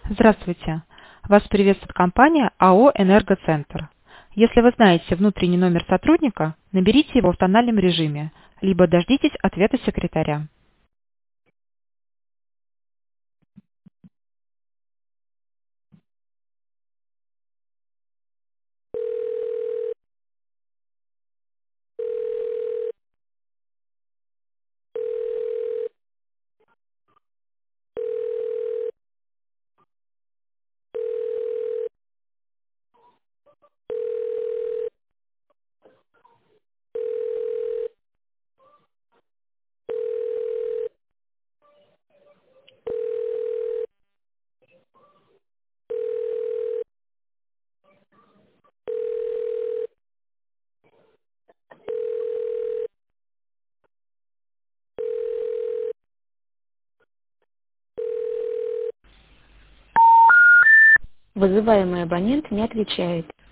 Здравствуйте. Вас приветствует компания АО «Энергоцентр». Если вы знаете внутренний номер сотрудника, наберите его в тональном режиме, либо дождитесь ответа секретаря. Вызываемый абонент не отвечает.